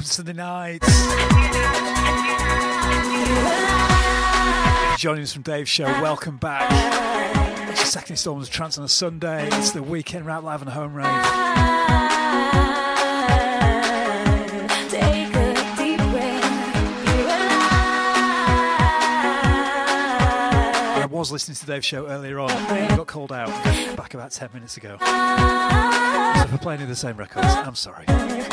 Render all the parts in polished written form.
welcome to Sunday night. Joining us from Dave's show, welcome back. It's your second instalment of Trance on a Sunday. It's the weekend wrap live on the home rave. I was listening to Dave's show earlier on. I got called out back about 10 minutes ago. So for playing the same records, I'm sorry.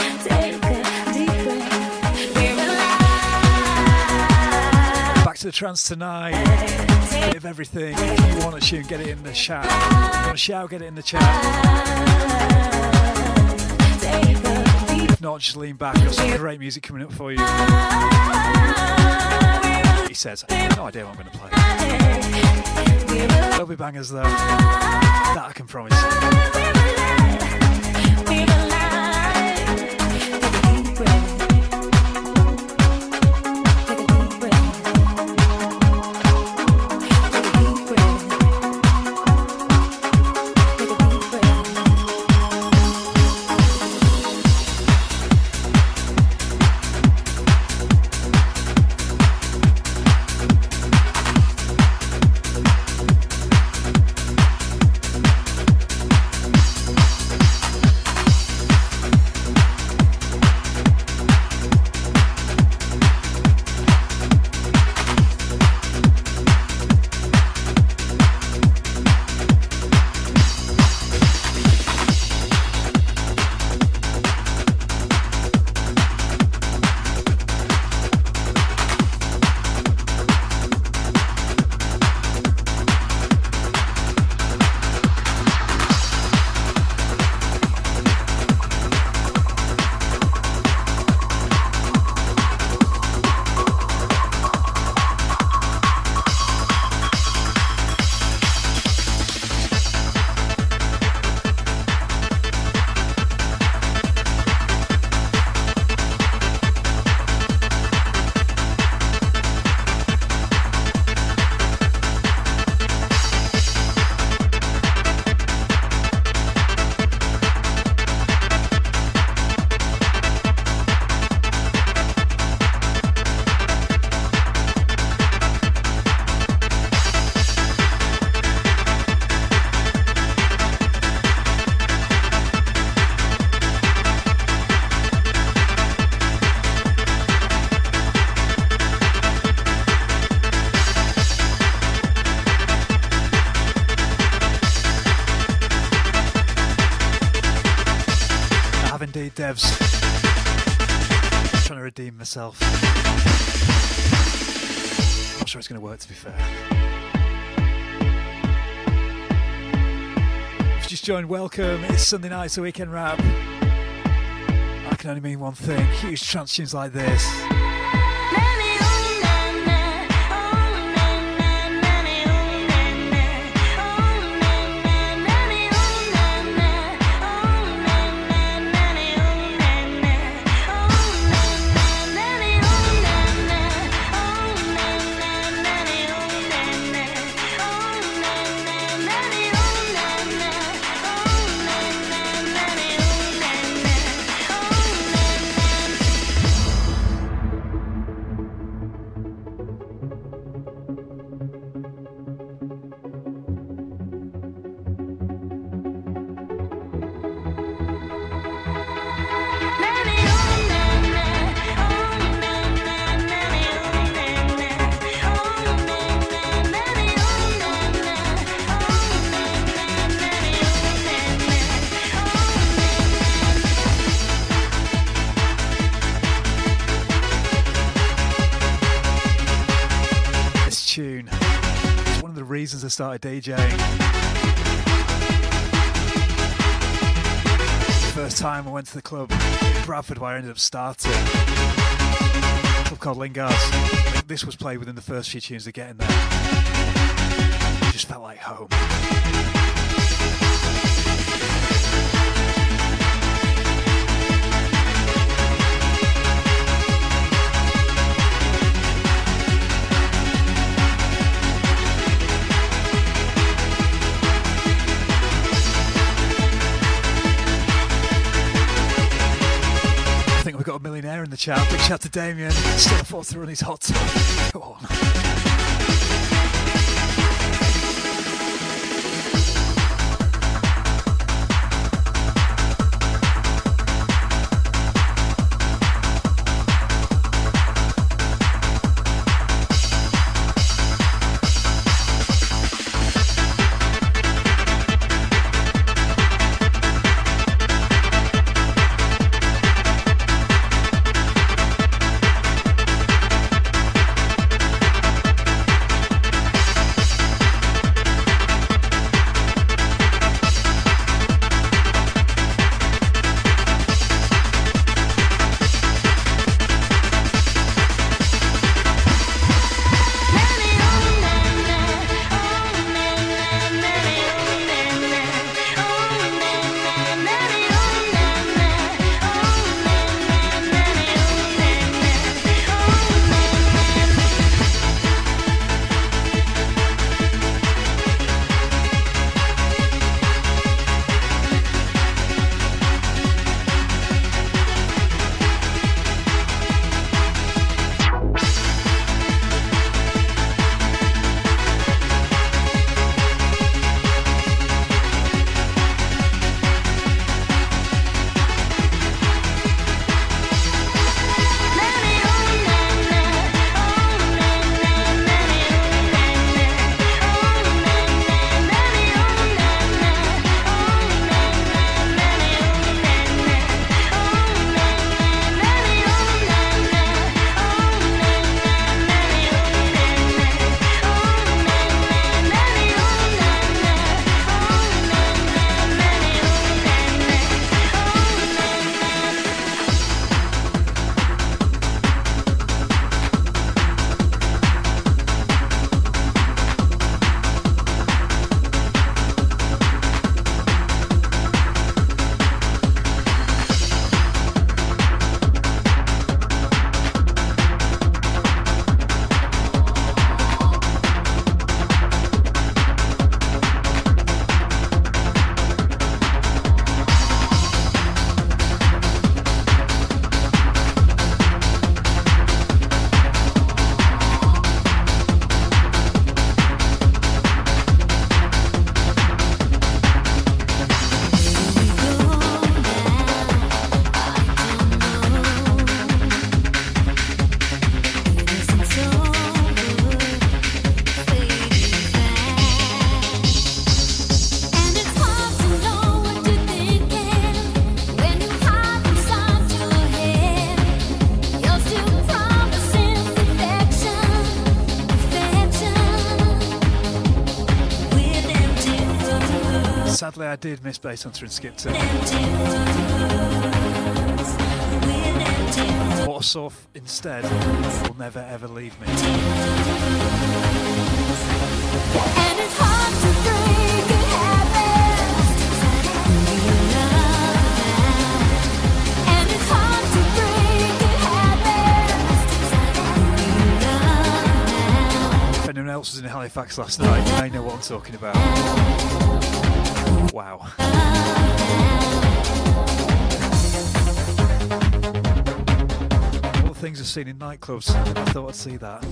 Back to the trance tonight. Bit of everything. If you want to tune, get it in the chat. If you want to shout, get it in the chat. If not, just lean back. I've got some great music coming up for you. He says, I have no idea what I'm going to play. There'll be bangers though. That I can promise. Devs. I'm trying to redeem myself. I'm sure it's going to work, to be fair. If you just joined, welcome. It's Sunday night, it's a weekend wrap. I can only mean one thing. Huge trance tunes like this. Reasons I started DJing. First time I went to the club in Bradford where I ended up starting. A club called Lingard's. I think this was played within the first few tunes of getting there. It just felt like home. We've got a millionaire in the chat. Big shout to Damien. Still afford to run his hot tub. Go on. Sadly, I did miss Bass Hunter and Skip 2. What I saw instead will never ever leave me. And it's hard to break it habit. And it's hard to break it habit. If anyone else was in Halifax last night, they know what I'm talking about. Wow. All the things I've seen in nightclubs, I thought I'd see that.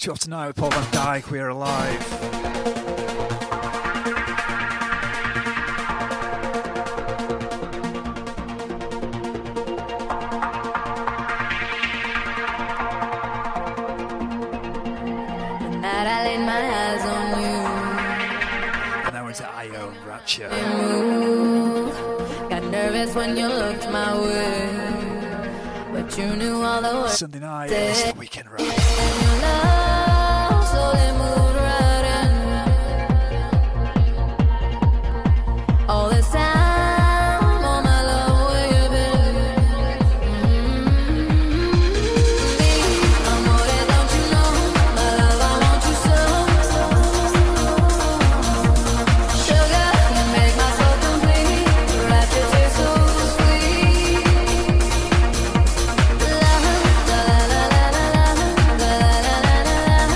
Kicked you off tonight with Paul van Dyk, We Are Alive. Night I laid my eyes on And now we're into IO and Rapture. you. Got nervous when you looked my way, but you knew all the words. Sunday night, it's the weekend rap. Your love slowly moved right in. All this time, all my love, where you been? Amore, don't you know, my love, I want you so. Sugar, you make my soul complete. Rapture tastes so sweet. La la la la la la la la la la la.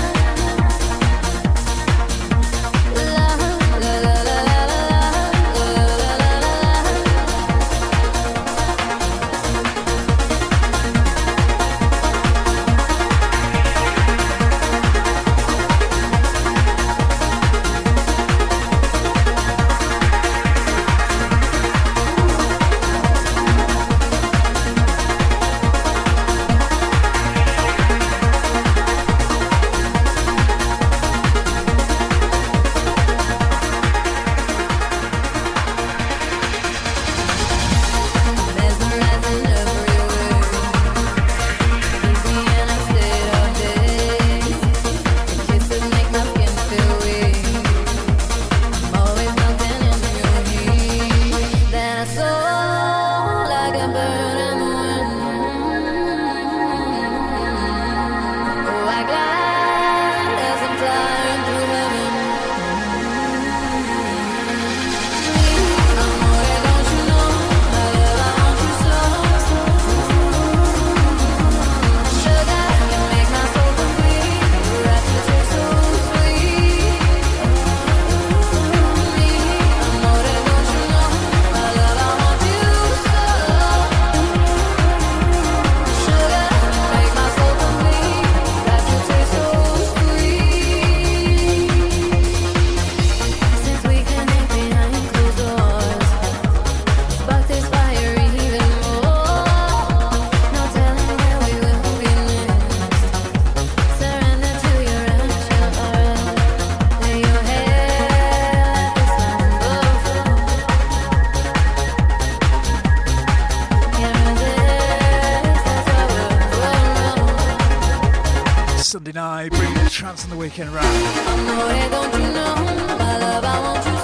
Sunday night, bringing the trance on the weekend rap. Amore, don't you know, my love, I want you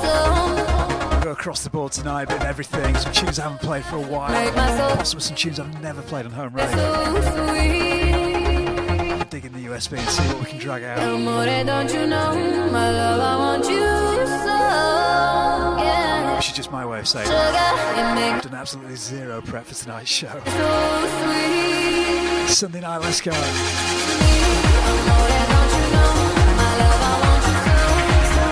so. Go across the board tonight, a bit of everything. Some tunes I haven't played for a while. Make my soul Also some tunes I've never played on home radio. so sweet. Dig in the USB and see what we can drag out. Amore, don't you know, my love, I want you so. Yeah. Which is just my way of saying Sugar, you make I've done absolutely zero prep for tonight's show. so sweet. Sunday night, let's go. Amore, don't you know, my love, I want you so.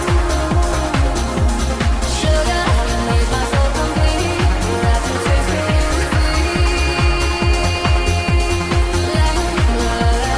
Sugar, you make my soul complete. Rapture tastes so sweet. La la la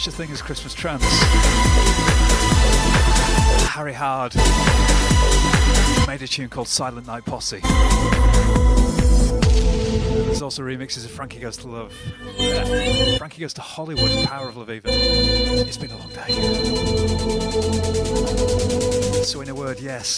such a thing as Christmas trance. Harry Hard made a tune called Silent Night Posse. There's also remixes of Frankie Goes to Love. Frankie Goes to Hollywood, Power of Love even. It's been a long day. So in a word, yes.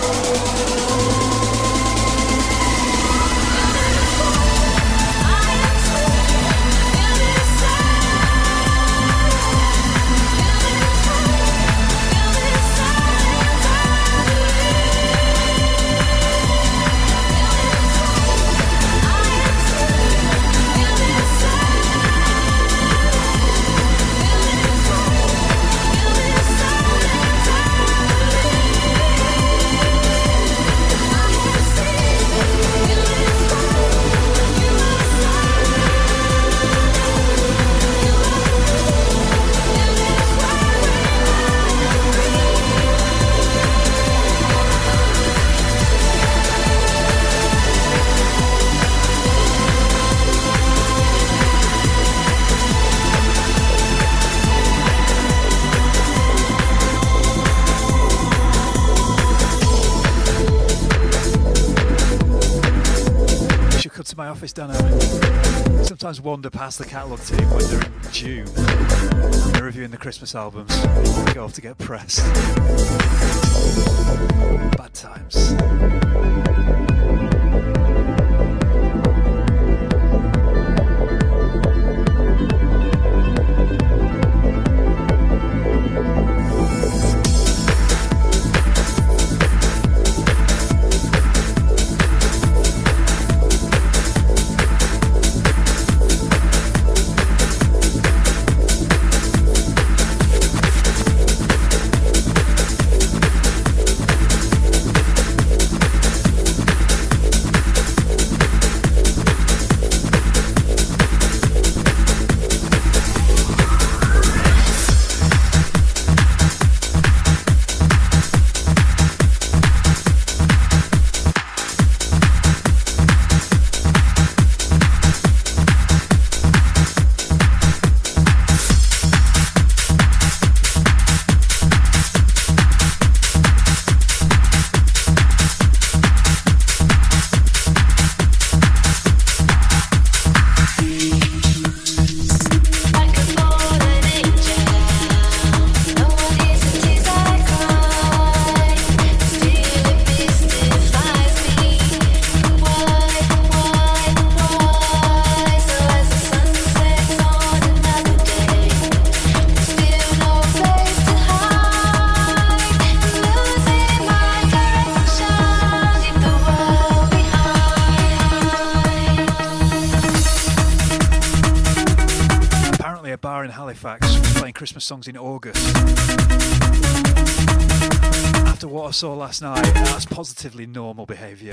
My office done out. Sometimes wander past the catalogue team when they're in June and they're reviewing the Christmas albums. They go off to get pressed. Bad times. Christmas songs in August. After what I saw last night, that's positively normal behaviour.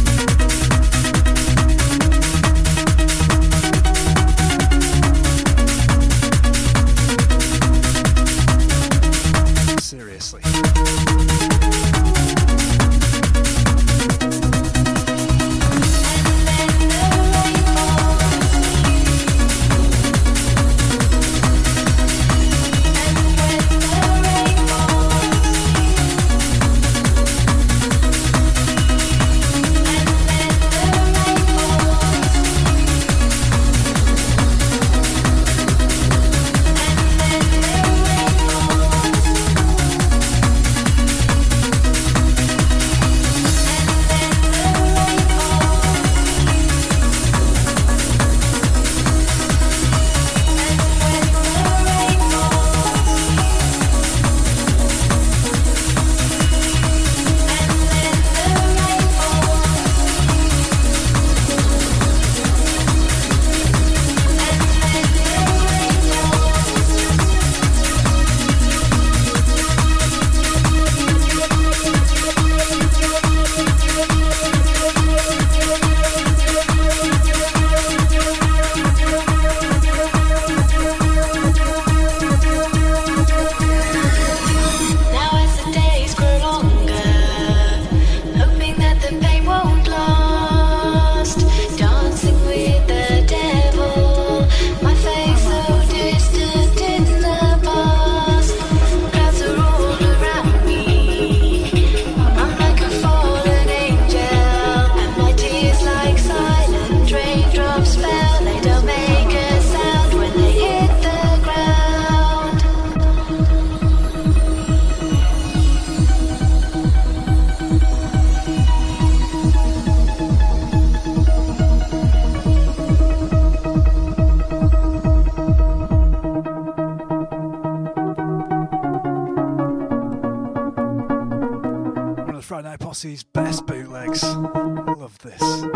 Seriously. And then the rain falls. Morrissey's best bootlegs. Love this.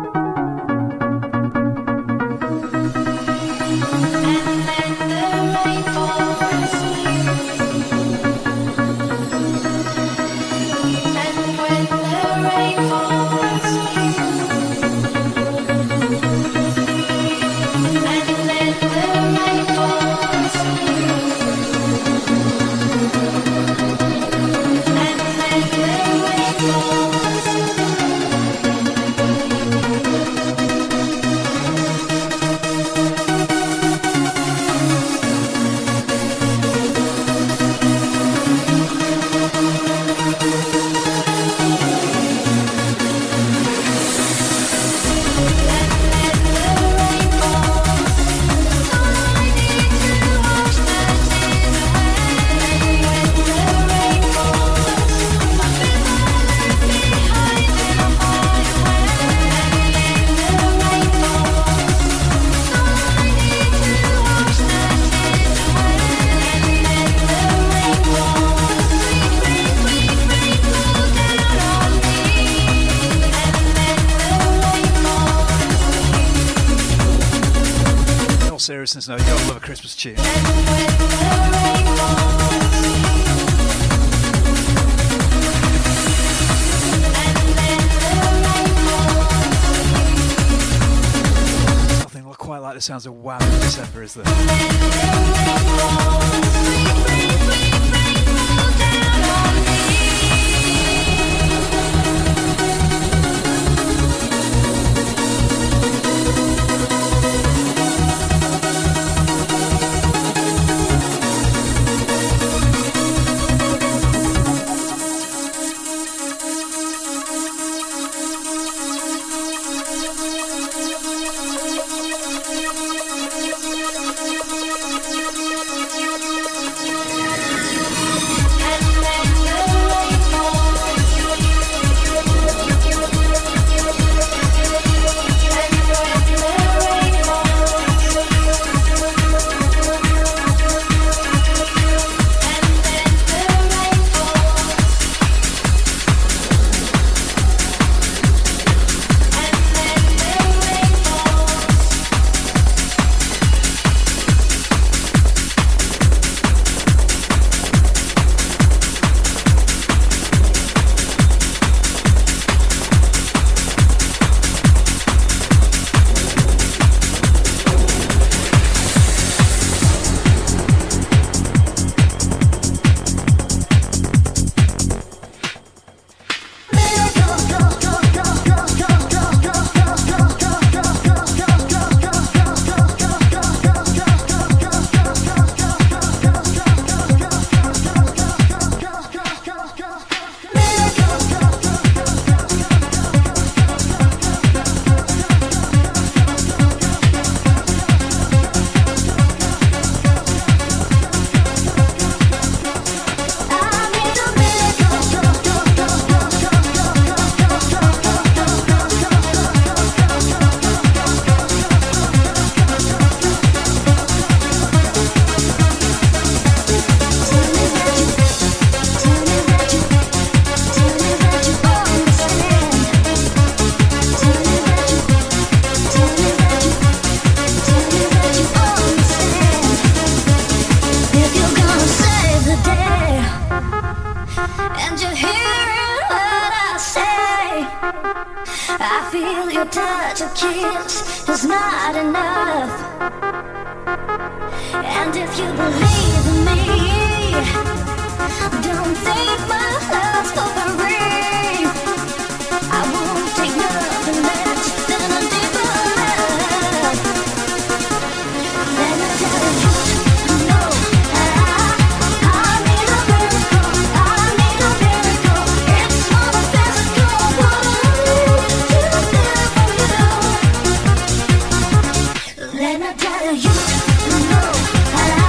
Seriousness, no, you gotta love a Christmas tune. Nothing quite like the sounds of Wham in December, is there?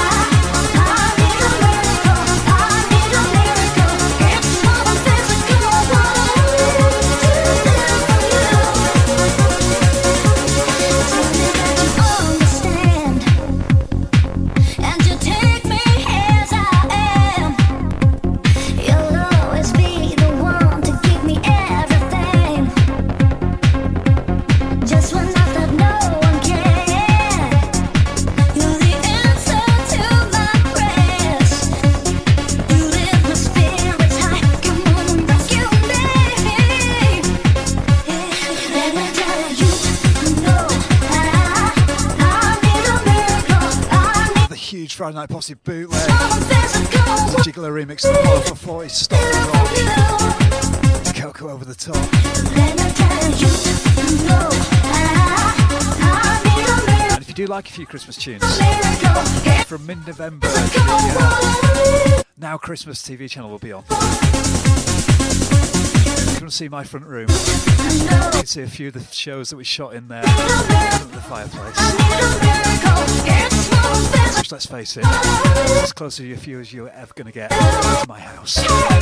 I need a miracle. It's more than physical. huge Friday Night Posse bootleg. It's a Gigolo remix of the Apollo 440 Stop and Rock. Coco over the top. And if you do like a few Christmas tunes, from mid-November, the Now Christmas TV channel will be on. If you want to see my front room, you can see a few of the shows that we shot in there, under the fireplace. Which, let's face it, it's as close to a few as you're ever going to get to my house.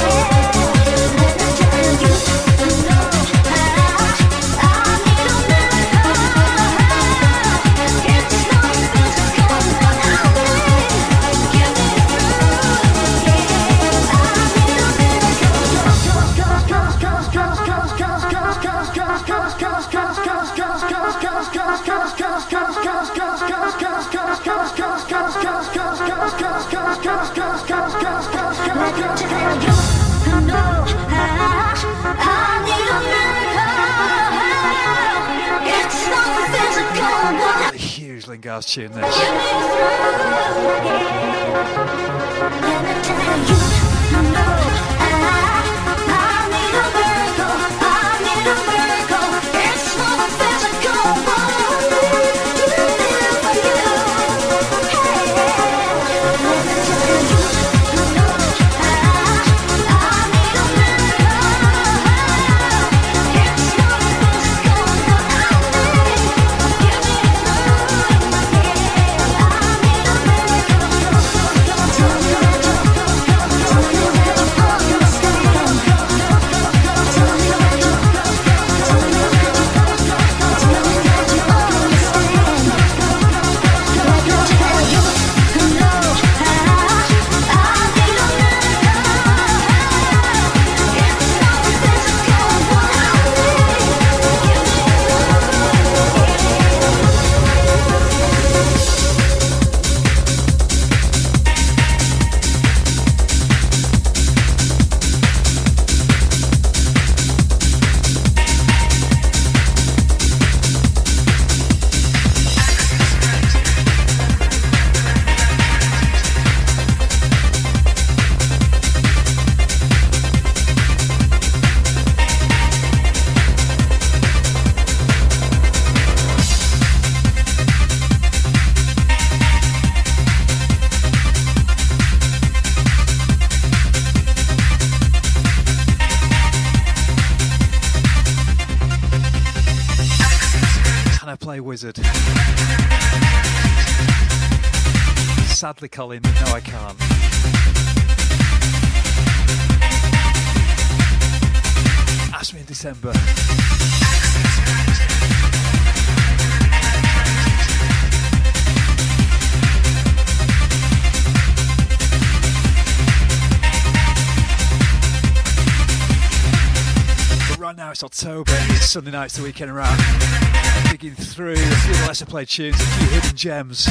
A huge Lingard tune this. Wizard. Sadly, Colin, no, I can't. Ask me in December. But right now it's October, it's Sunday nights, the weekend around. Digging through a few of the lesser played tunes, a few hidden gems.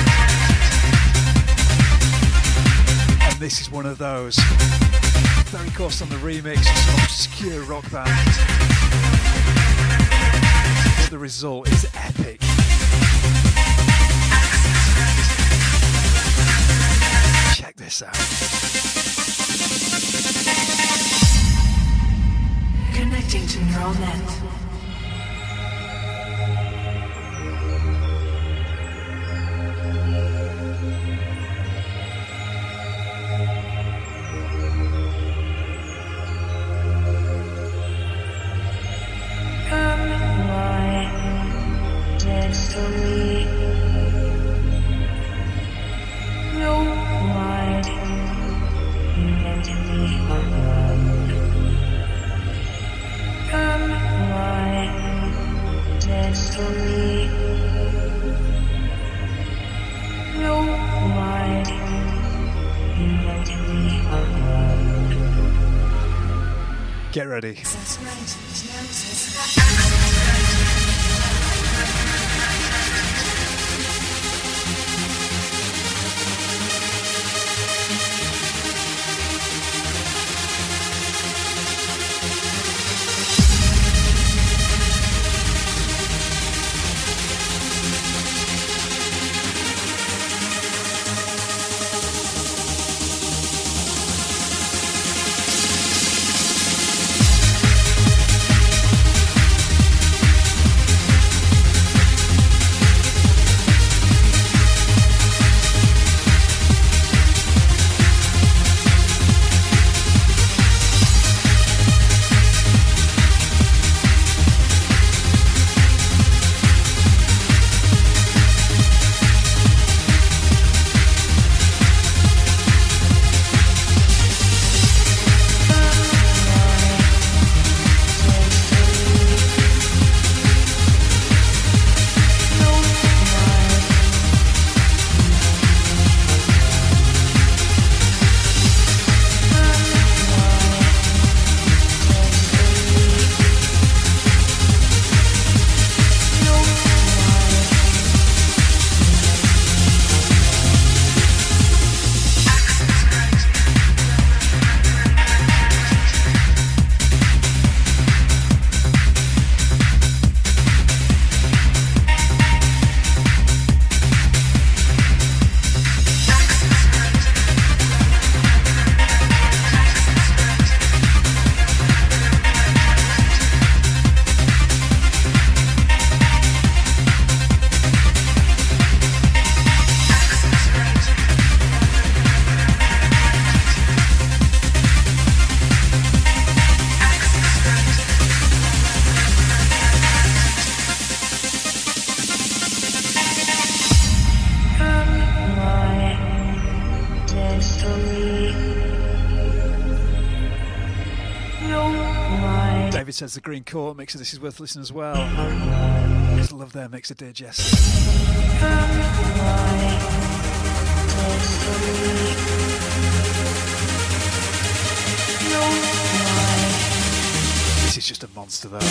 And this is one of those. Very coarse on the remix of some obscure rock band. But the result is epic. Check this out. Connecting to neural net. Get ready. David says the Green Court mix of this is worth listening as well. I just love their mix of Dear Jesse. This is just a monster though.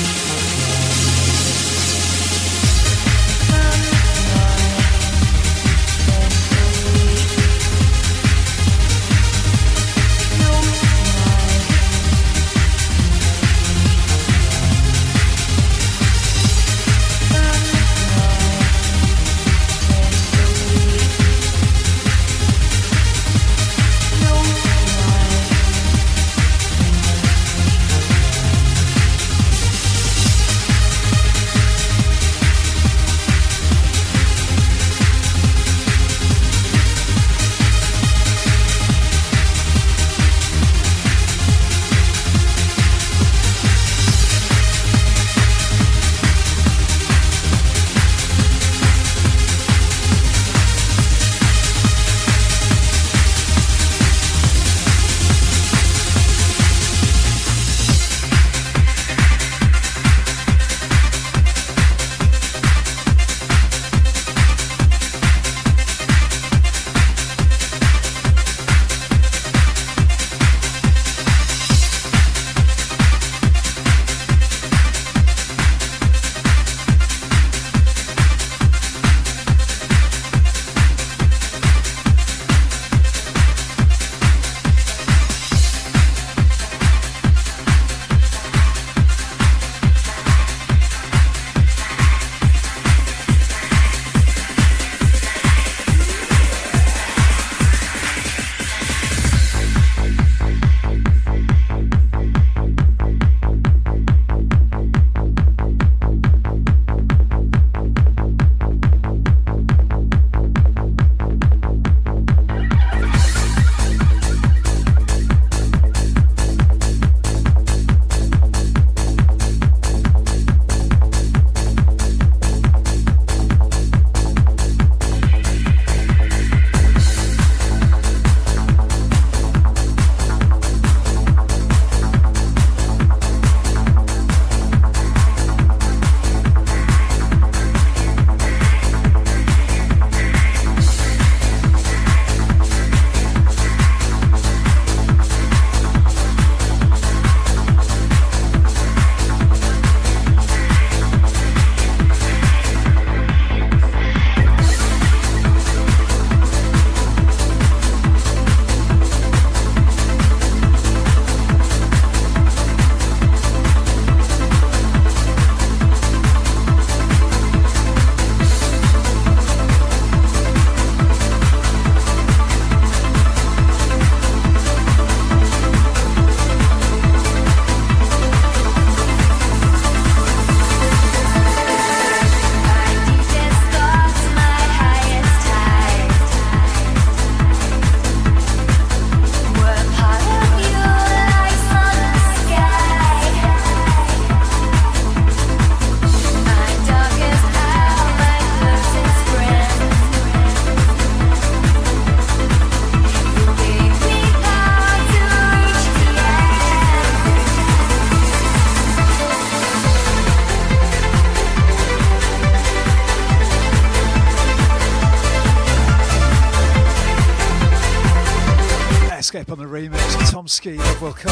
Escape on the remix. Tom Ski, welcome.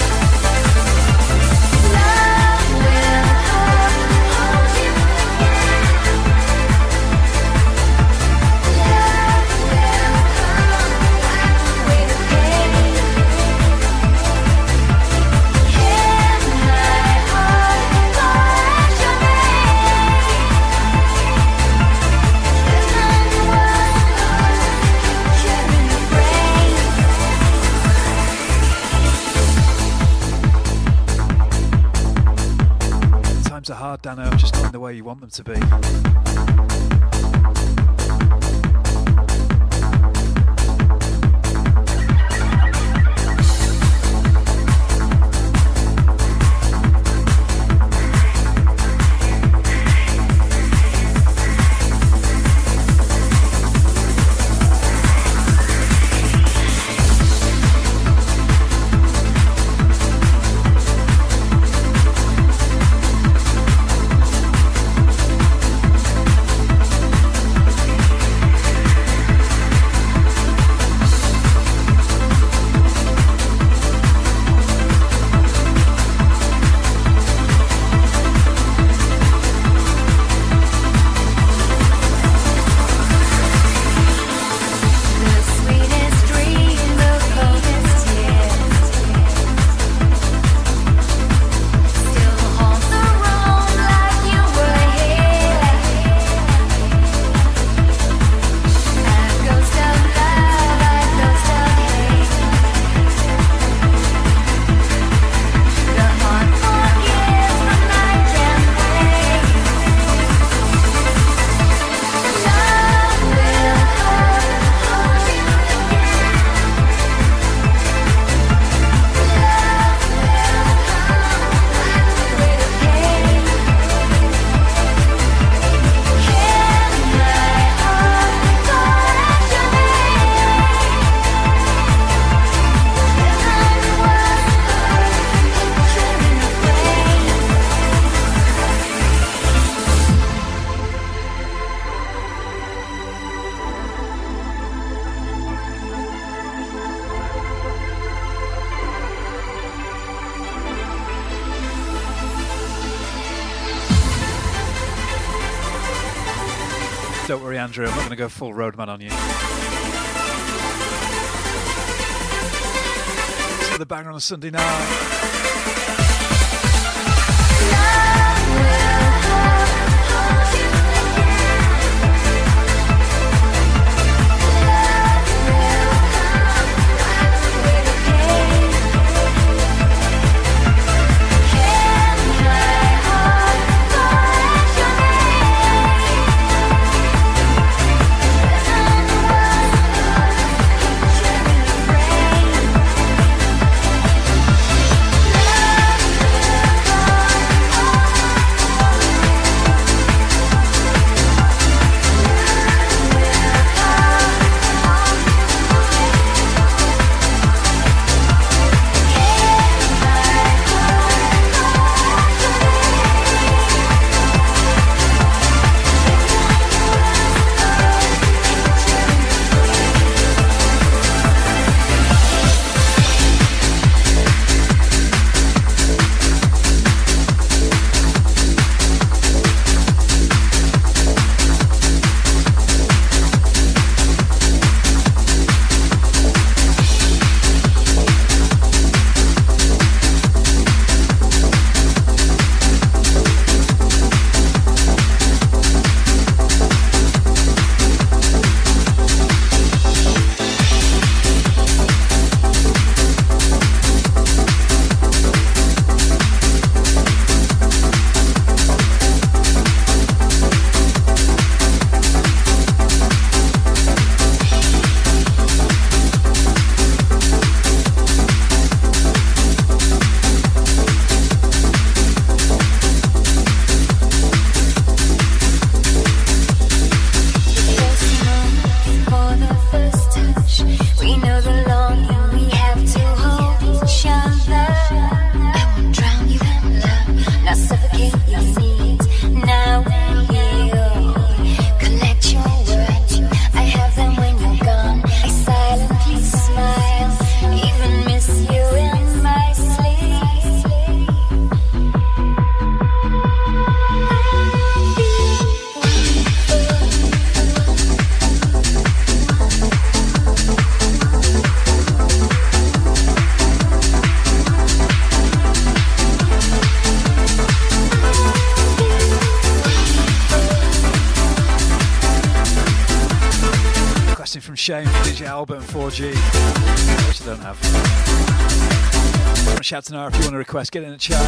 Times are hard, Dano, just not in the way you want them to be. Don't worry, Andrew, I'm not going to go full roadman on you. It's the banger on a Sunday night. Shame for DJ Albert and 4G, which I don't have. I want to shout to Nara if you want to request, get in the chat.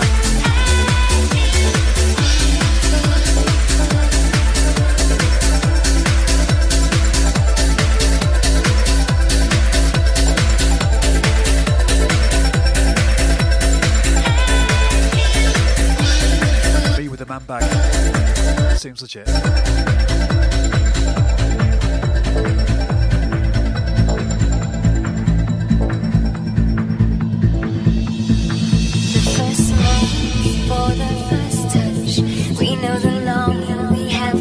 Be with the man bag. Seems legit. For the first touch, we know the longing we have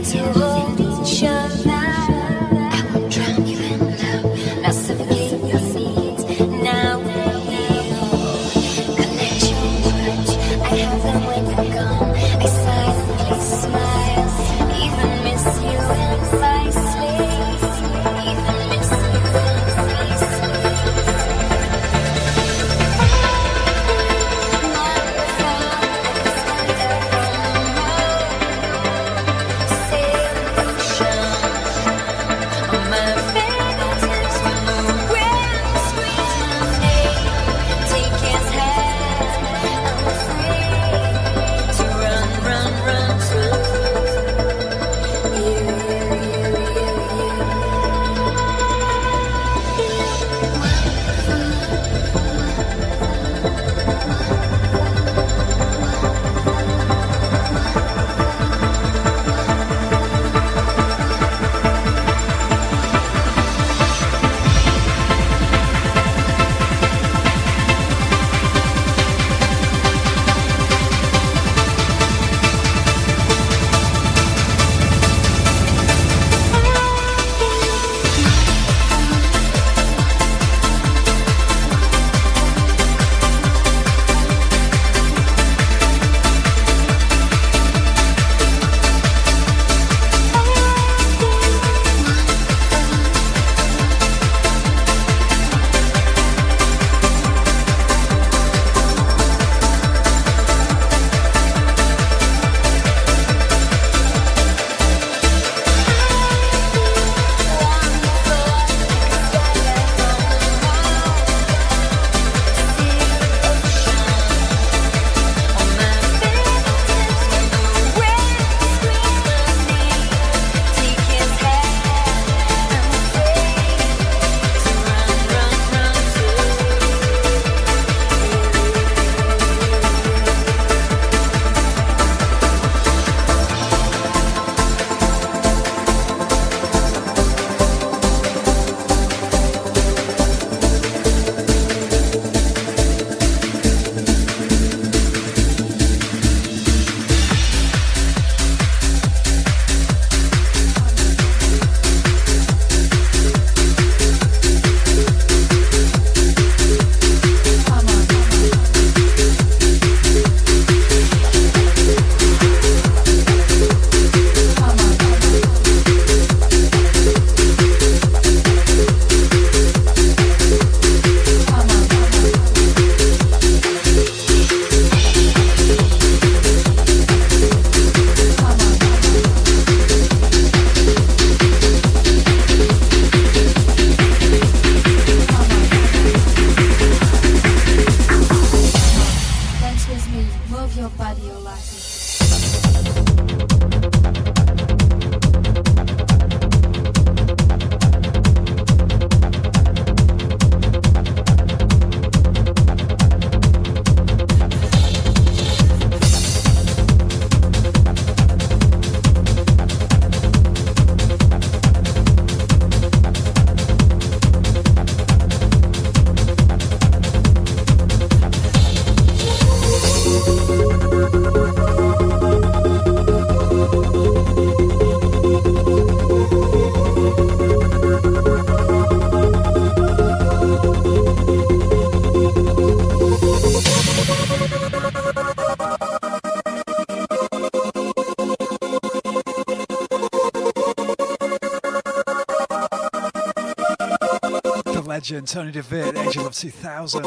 legend, Tony DeVitt, Angel of 2000.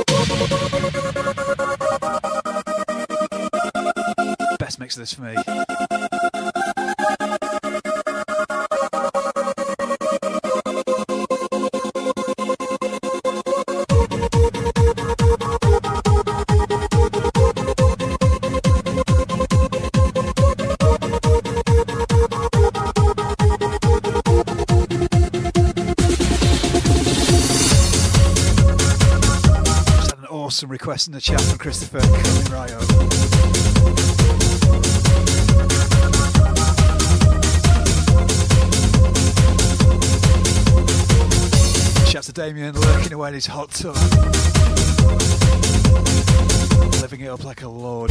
Best mix of this for me. Some requests in the chat from Christopher Colin Ryo. Shouts to Damien lurking away in his hot tub, living it up like a lord.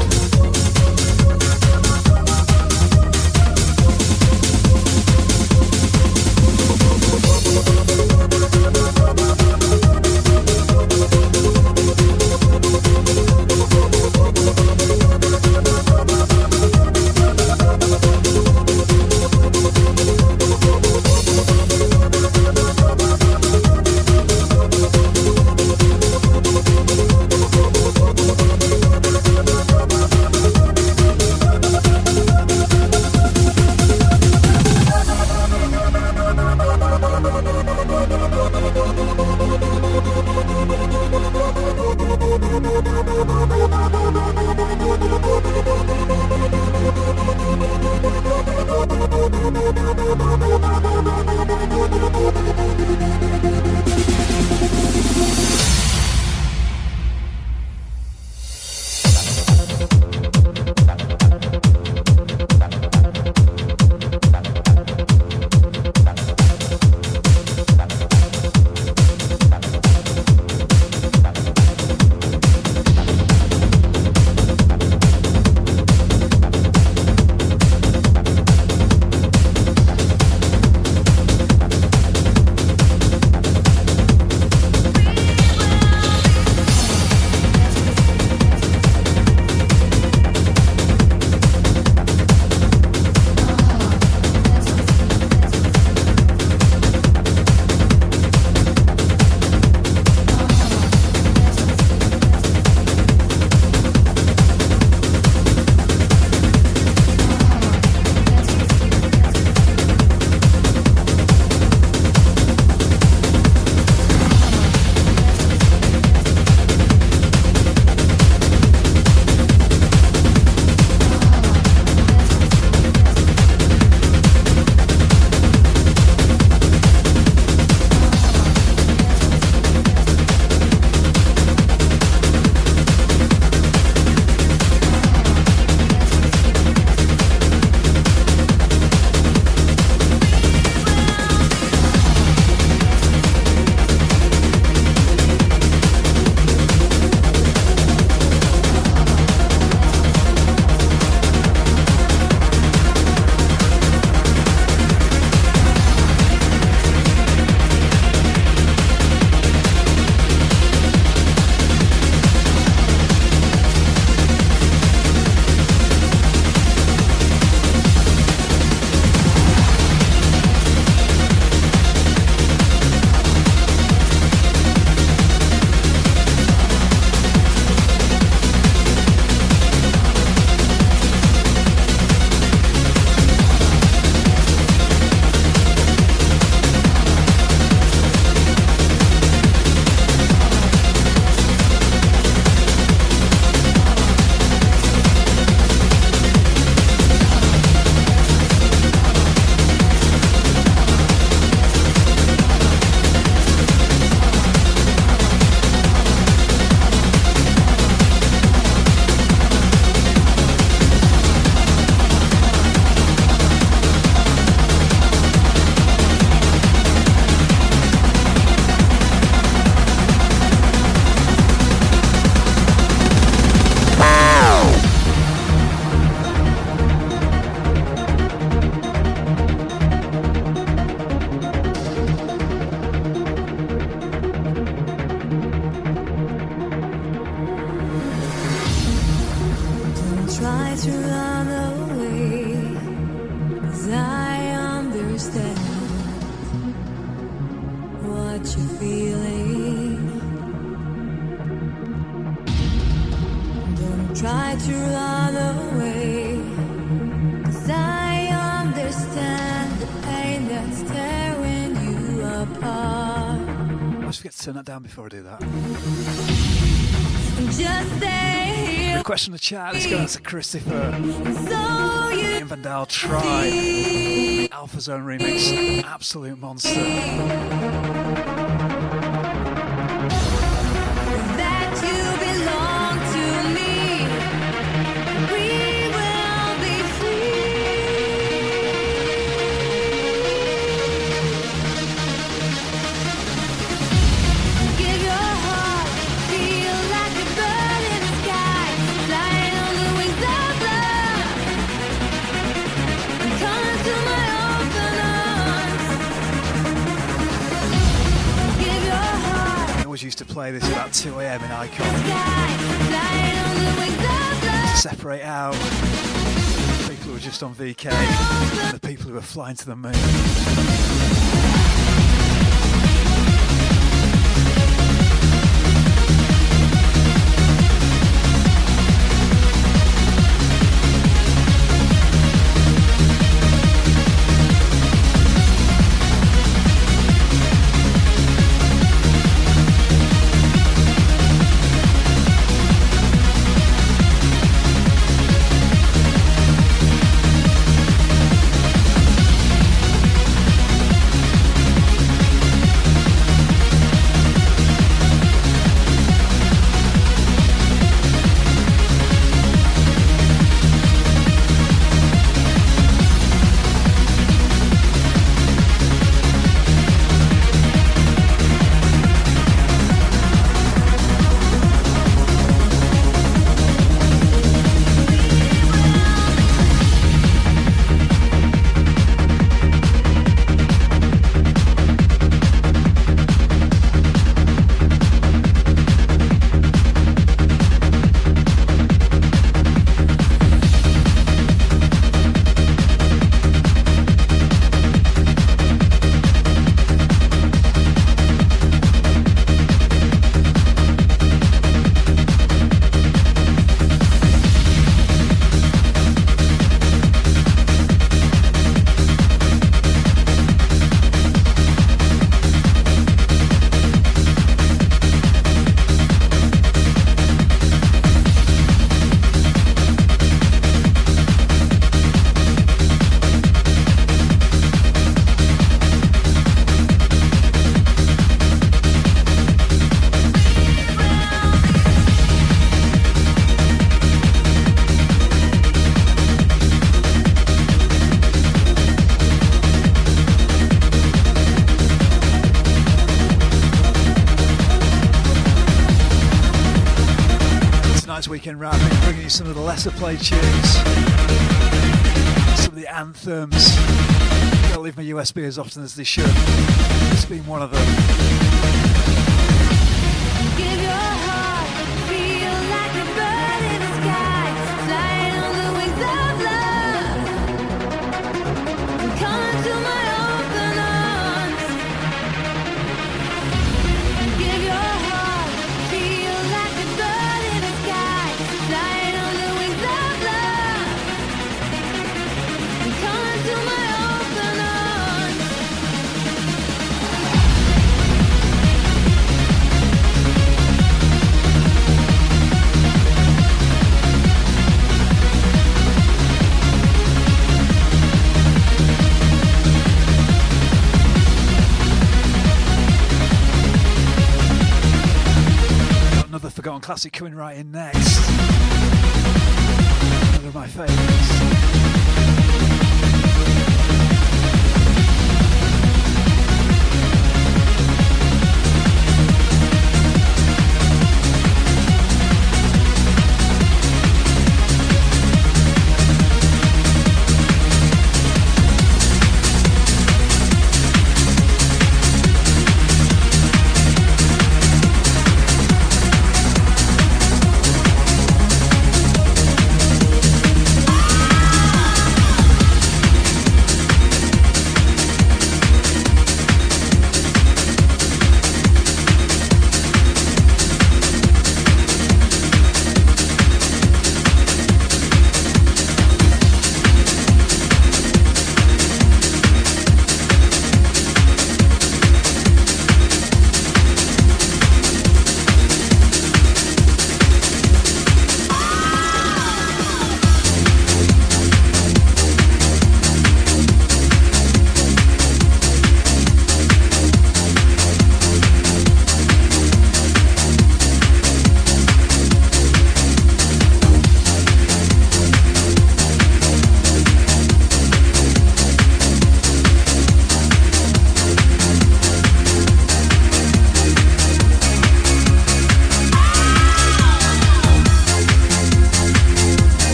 what you're feeling. try to run away, 'cause I understand the pain that's tearing you apart. I always forget to turn that down before I do that. Just stay here. Request from the chat, let's go out to Christopher. So you Ian Vandal Tribe. Alpha Zone remix. Absolute monster. that you belong to me. We will be free. Give your heart, feel like a bird in the sky, flying on the wings of love. Come to my open arms. Give your heart. I always used to play this about 2 a.m. in Icon. Flying on the wings of love. Separate out the people who were just on VK and the people who were flying to the moon. Weekend wrap, bringing you some of the lesser played tunes, some of the anthems. Don't leave my USB as often as they should. It's been one of them. Give your heart, feel like a bird in the sky, flying on the wings of love. Come to my open arms. Give your heart, feel like a bird in the sky, flying on the wings of love. Come to my open arms. Another forgotten classic coming right in next. One of my favourites.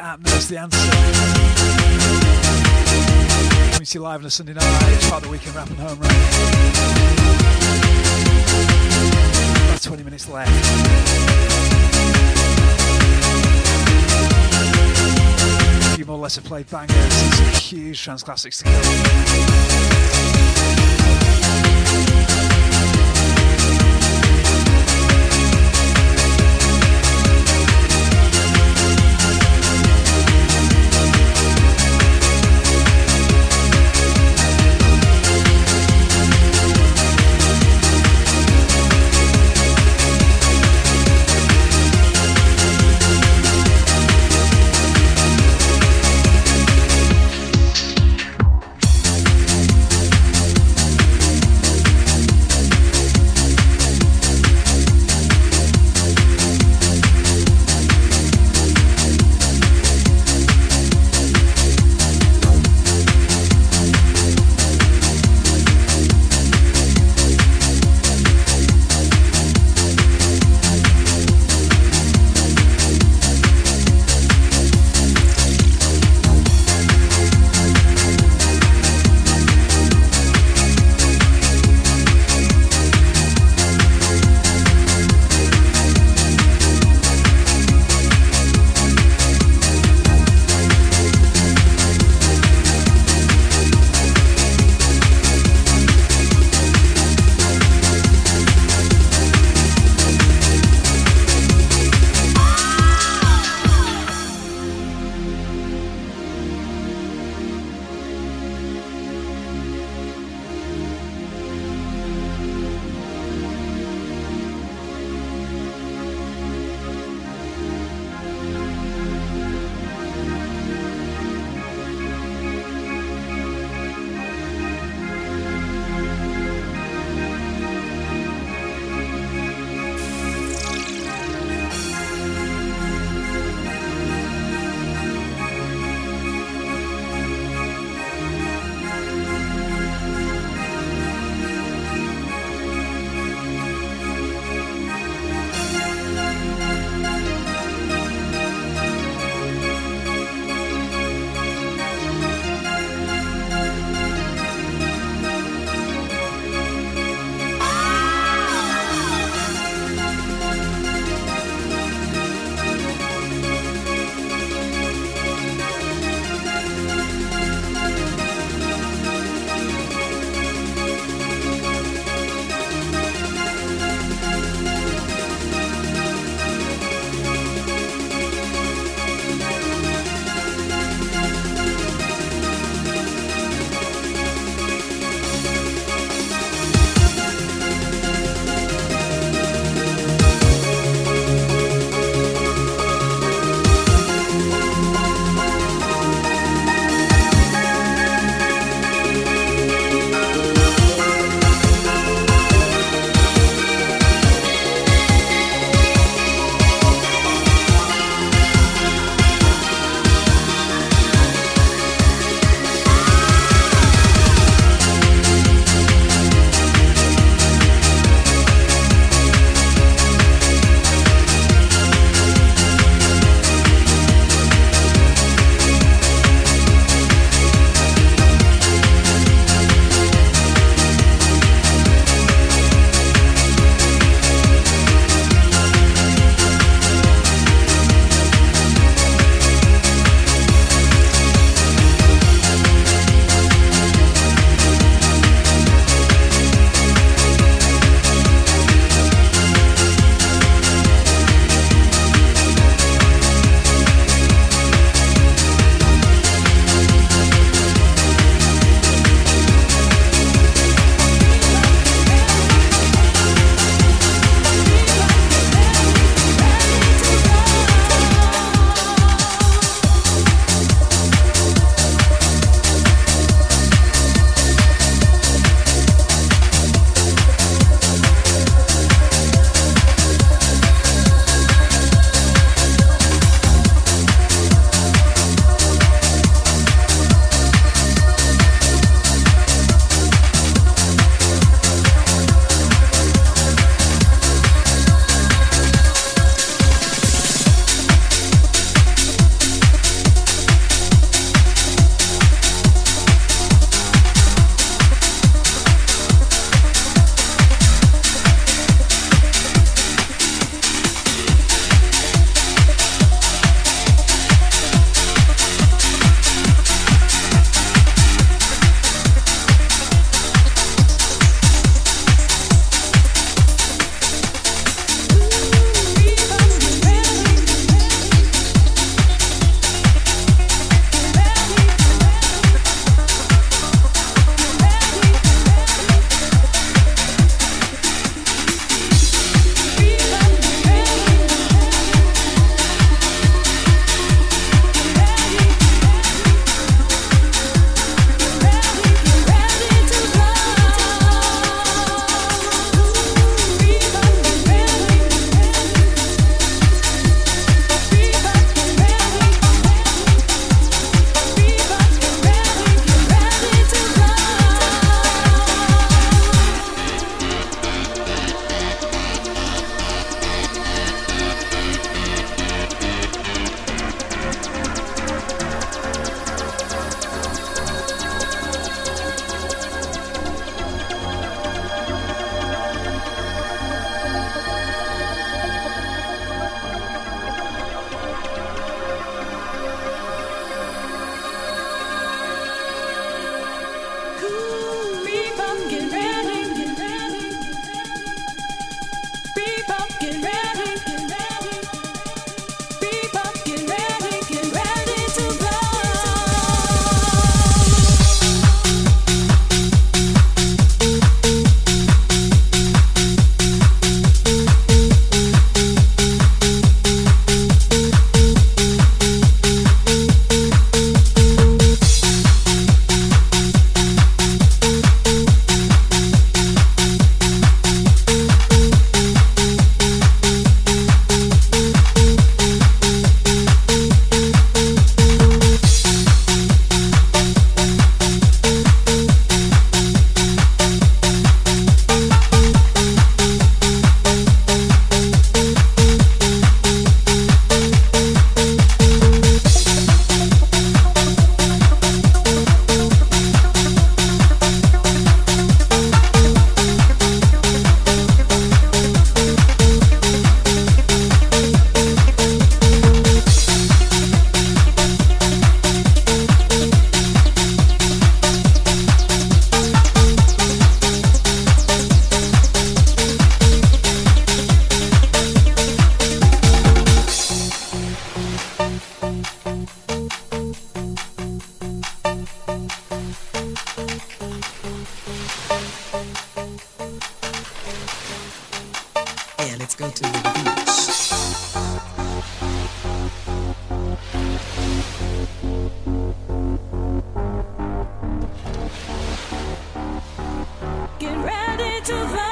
Atmos, The Answer. Coming to you live on a Sunday night. It's part of the weekend Rapping Home Run. About 20 minutes left. A few more lesser played bangers and some huge trance classics to come. Yeah, let's go to the beach. Get ready to fly.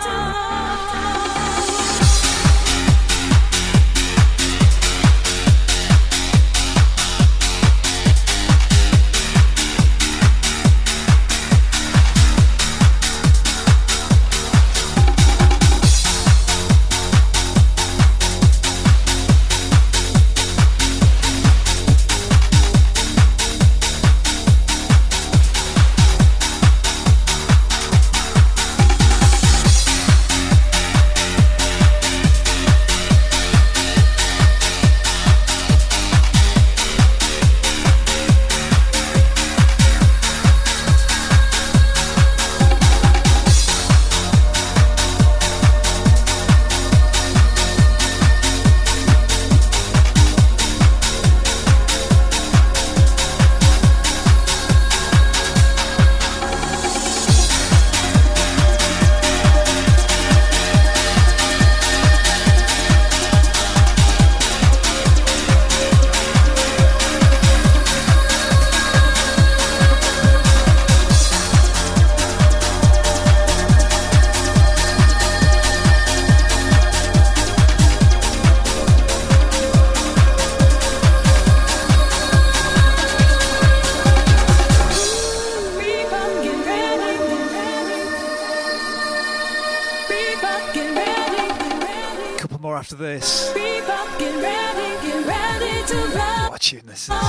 After this, Get ready to fly. what a tune this is.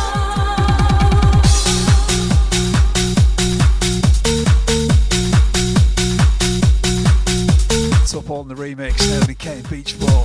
It's up on the remix, Naomi Kane Beach Ball.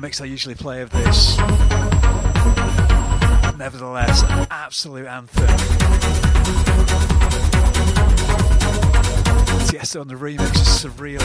mix I usually play of this. Nevertheless, an absolute anthem. Tiesto on the remix is surreal.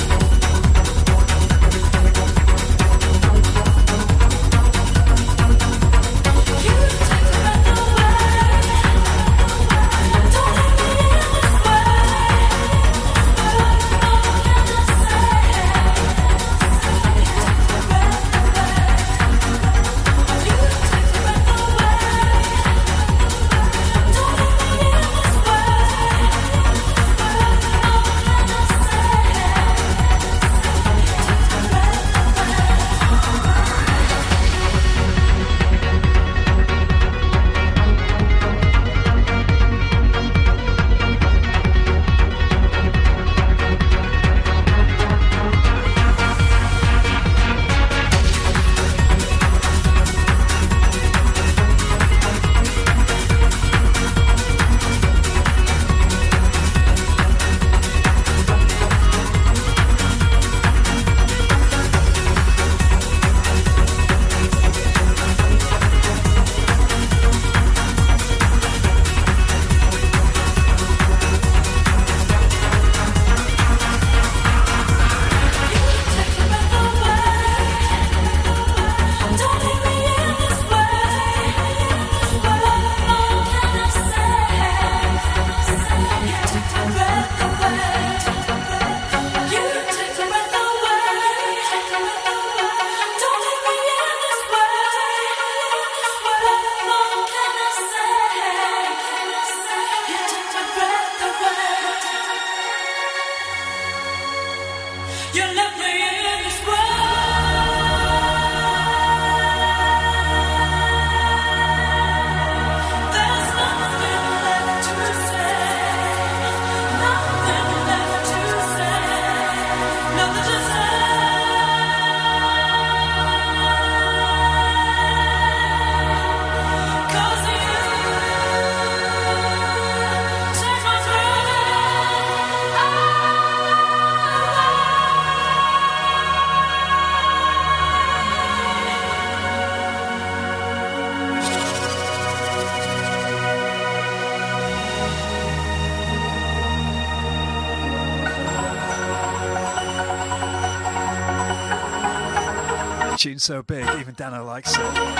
Tune so big, even Dano likes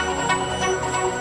it.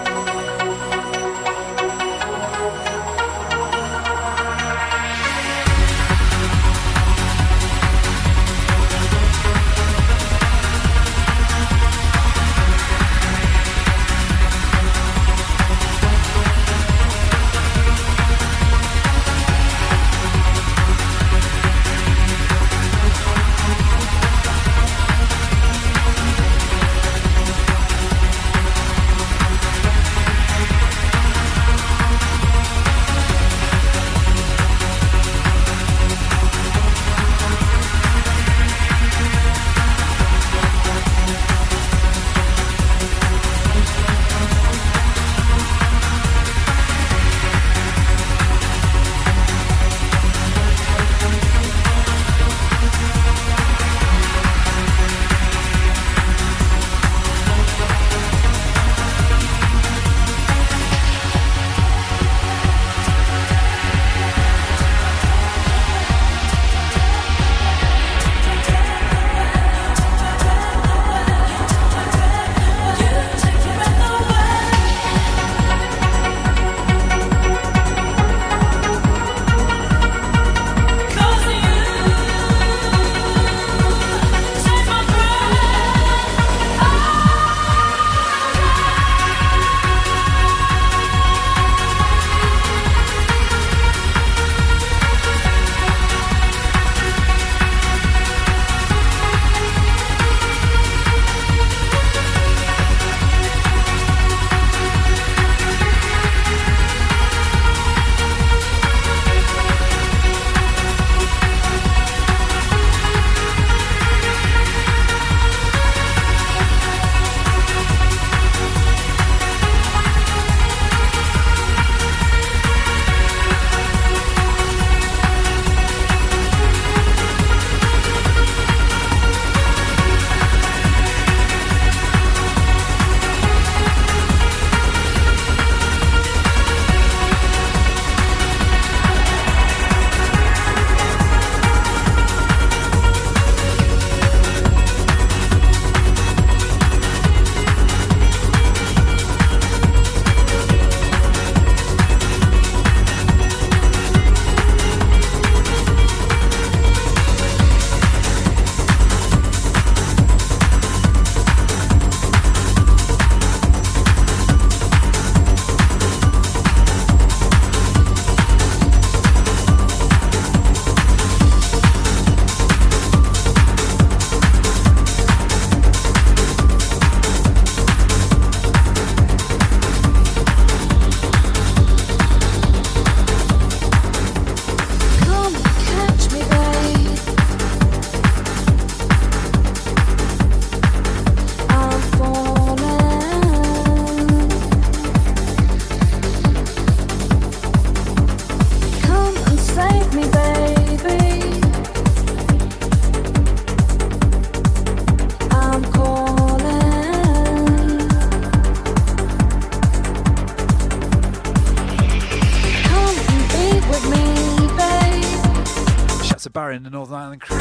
Barry and the Northern Ireland crew.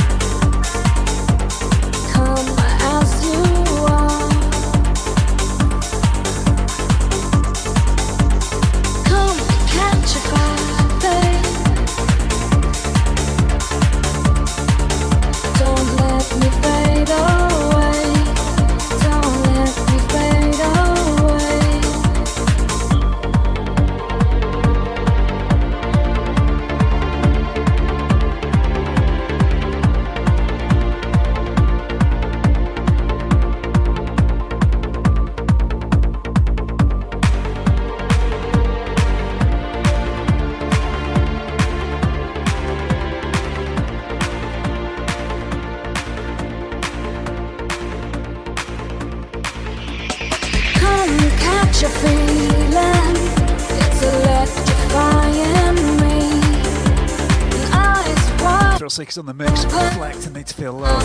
Come as you are. Come catch a fire, babe. Don't let me fade away. Don't let me fade away. Catch a feeling, it's electrifying me. Eyes wide, Thrill Seekers on the mix, reflect and need to feel loved.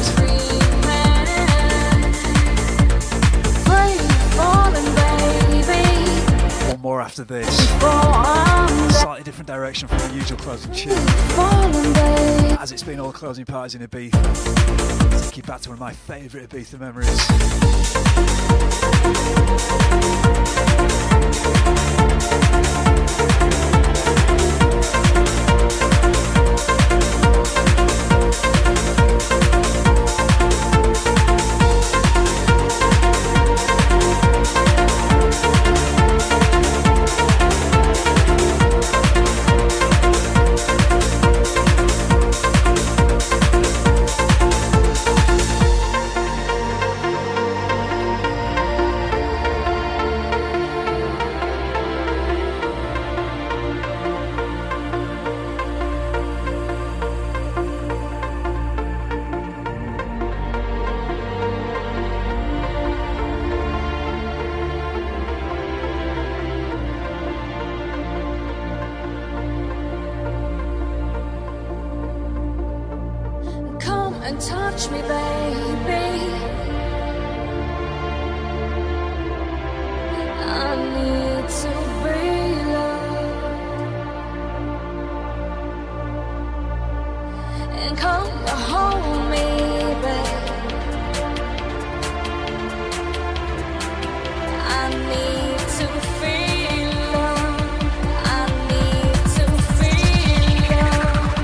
free falling, baby. One more after this. Before I'm Slightly different direction from the usual closing tune. falling, baby. As it's been all the closing parties in Ibiza. Take you back to one of my favourite Ibiza memories. Come and touch me, baby. I need to be loved. And come to hold me, babe. I need to feel love. I need to feel love.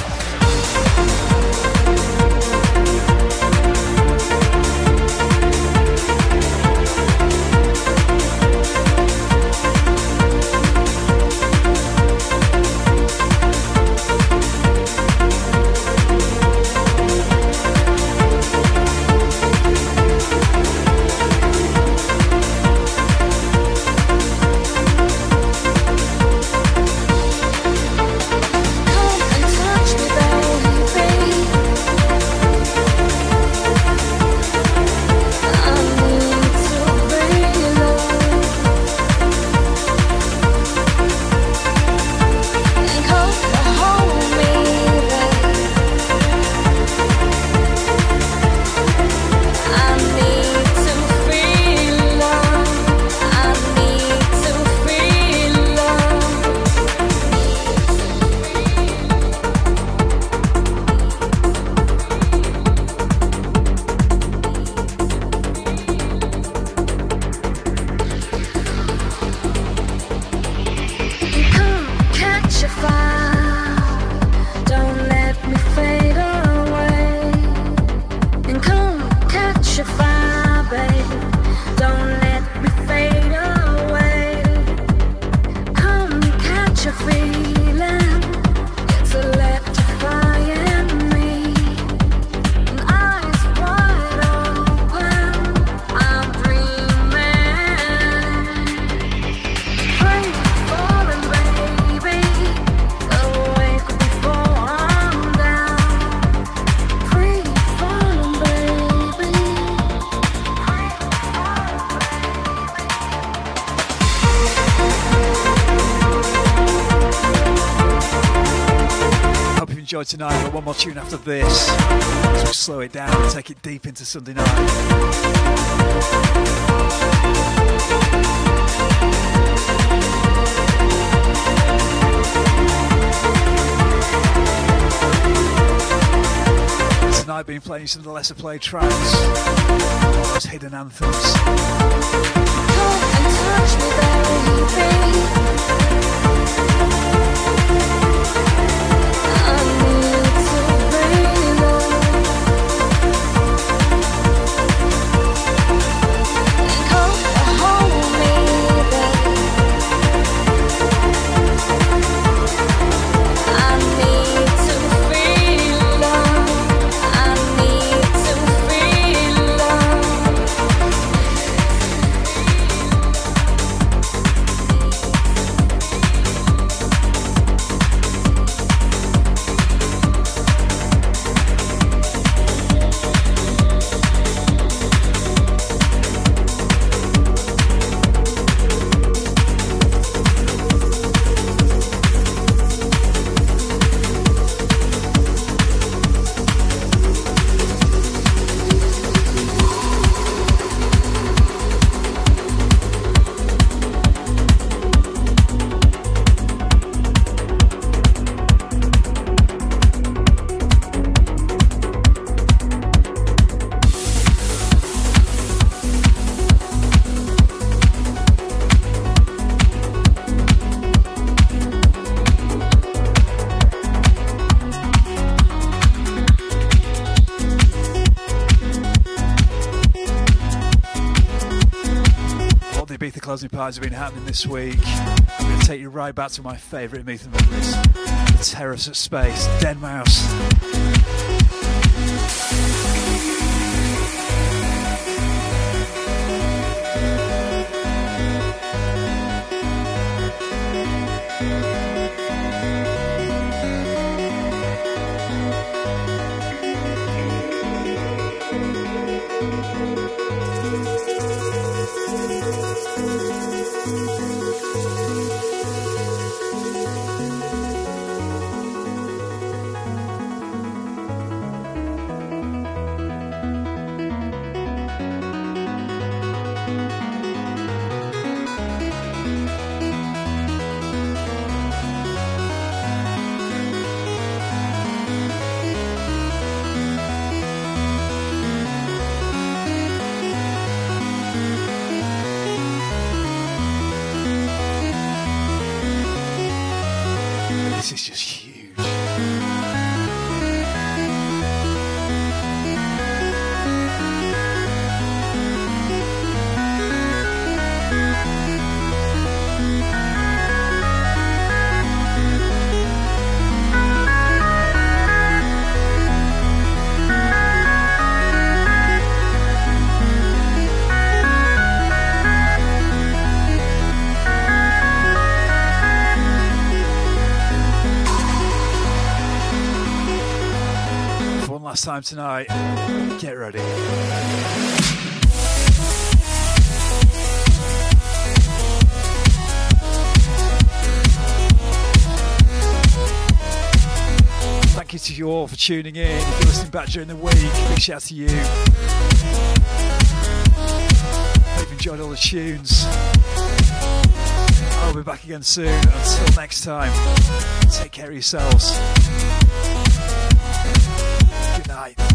enjoyed tonight. Got one more tune after this, so we'll slow it down and take it deep into Sunday night. tonight been playing some of the lesser played tracks, those hidden anthems. Come and touch me, baby. I need to breathe and come and hold me, baby. I need to feel love. I need to feel love. Closing parties have been happening this week. I'm going to take you right back to my favourite Ibiza memories. The Terrace at Space, Deadmau5. This is just huge. Last time tonight, get ready. Thank you to you all for tuning in. If you're listening back during the week, big shout out to you. Hope you enjoyed all the tunes. I'll be back again soon. Until next time, take care of yourselves. Good night.